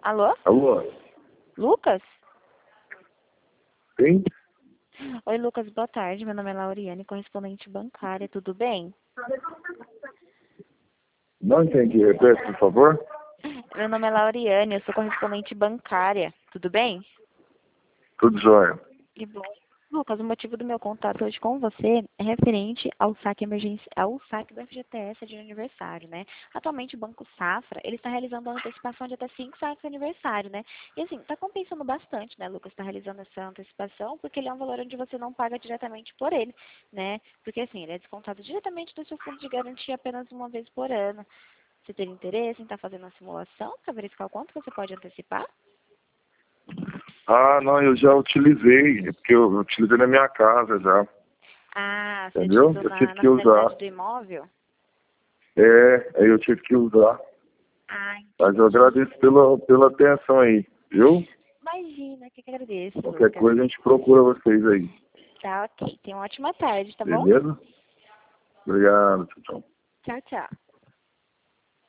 Alô? Alô? Lucas? Sim? Oi, Lucas, boa tarde. Meu nome é Lauriane, correspondente bancária. Tudo bem? Não entendi. Repete, por favor. Meu nome é Lauriane, eu sou correspondente bancária. Tudo bem? Tudo jóia. Que bom. Lucas, o motivo do meu contato hoje com você é referente ao saque emergência, ao saque do FGTS de aniversário, né? Atualmente o Banco Safra, ele está realizando uma antecipação de até 5 saques de aniversário, né? E assim, está compensando bastante, né, Lucas, está realizando essa antecipação, porque ele é um valor onde você não paga diretamente por ele, né? Porque assim, ele é descontado diretamente do seu fundo de garantia apenas uma vez por ano. Você teria interesse em estar fazendo uma simulação para verificar o quanto você pode antecipar? Ah, não, eu já utilizei, porque eu utilizei na minha casa já, Ah, você entendeu? utilizou Eu tive na que usar. finalidade do imóvel? Aí eu tive que usar. Ah, Mas eu entendi. agradeço pela atenção aí, viu? Imagina, que agradeço, Qualquer Lucas. coisa a gente procura vocês aí, Tá ok. Tenha uma ótima tarde, tá bom? beleza? Obrigado, tchau, tchau. Tchau, tchau.